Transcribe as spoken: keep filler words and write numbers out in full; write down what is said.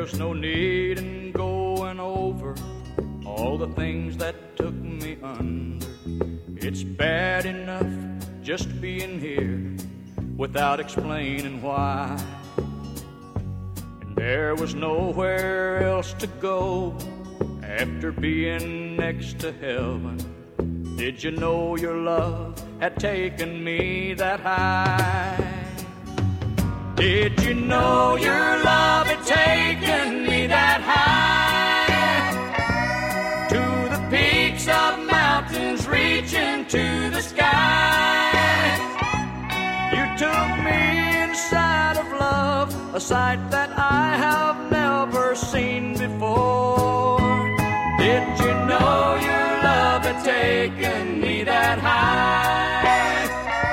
was no need in going over all the things that took me under. It's bad enough just being here without explaining why. And there was nowhere else to go after being next to heaven. Did you know your love had taken me that high? Did you know your love had taken me that high? To the peaks of mountains reaching to the sky. You took me inside of love, a sight that I have never seen before. Did you know your love had taken me that high?